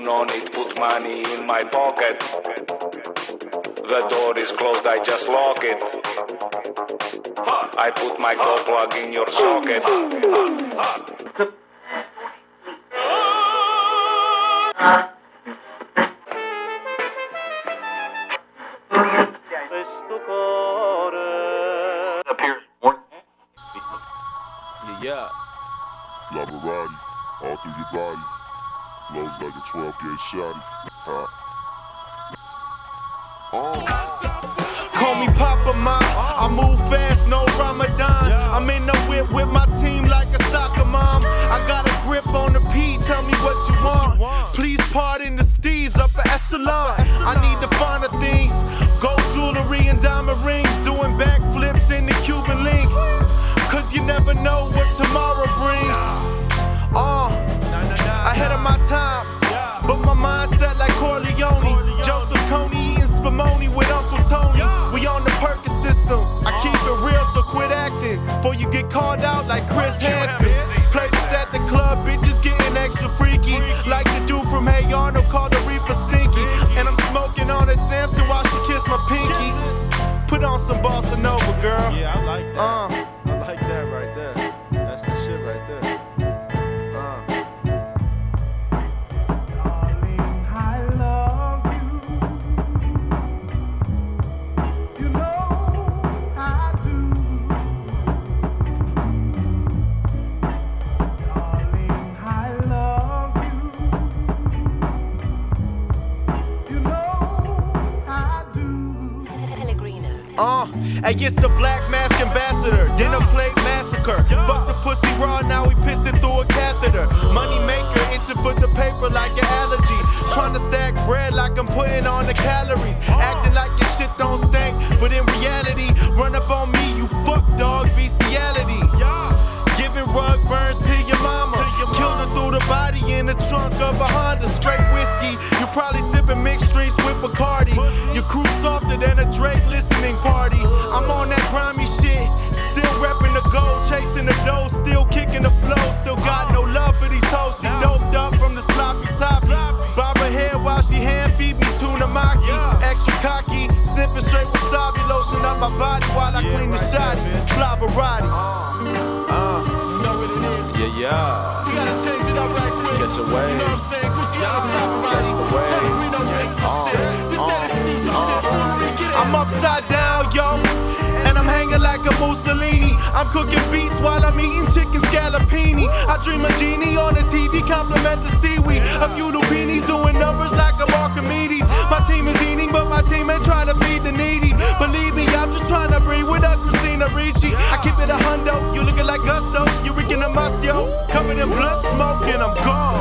no need put money in my pocket. The door is closed, I just lock it. I put my gold plug in your socket. Yeah. Lavarati, all through your body. Blows like a 12-gauge shotty. Call me Papa Mom. I move fast, no Ramadan. I'm in the whip with my team like a soccer mom. I got a grip on the P, tell me what you want. Please pardon the steez, upper echelon. I need the finer things. Gold jewelry and diamond rings. Doing backflips in the Cuban links. Cause you never know what tomorrow brings. Ahead of my time. But my mindset like Corleone. Joseph Coney eating spumoni with Uncle Tony. We on the Perkins system. I keep it real, so quit acting. Before you get called out like Chris Hansen. Play this at the club, bitches getting extra freaky. Like the dude from Hey Arnold called the Reaper Stinky. And I'm smoking on that Samson while she kiss my pinky. Put on some Bossa Nova, girl. Yeah, I like that. I like that right there. That's the shit right there. It's the Black Mask Ambassador, dinner plate massacre. Fuck the pussy raw, now we pissing through a catheter. Money maker, itching for the paper like an allergy. Trying to stack bread like I'm putting on the calories. Acting like your shit don't stink, but in reality, run up on me, you fuck dog, bestiality. Giving rug burns to your mama. Killed her through the body in the trunk of a Honda. Straight whiskey, you probably sipping mixed drinks with Bacardi. Your crew softer than a Drake listening party. I'm on that grimy shit, still repping the gold, chasing the dough, still kicking the flow. Still got no love for these hoes, she doped up from the sloppy toppy. Bob her hair while she hand feed me tuna maki. Extra cocky, sniffing straight wasabi lotion up my body while I clean the shotty. Flavarati. You know what it is? Yeah. We gotta change it up right quick. Catch a wave. You know what I'm saying? Gucciano Catch the wave. I'm upside down, yo, and I'm hanging like a Mussolini. I'm cooking beats while I'm eating chicken scallopini. I dream a genie on the TV, compliment the seaweed. A few lupinis doing numbers like I'm Archimedes. My team is eating, but my team ain't trying to feed the needy. Believe me, I'm just trying to breathe with a Christina Ricci. I keep it a hundo, you looking like Gusto, you reeking a must, yo. Covered in blood smoke and I'm gone.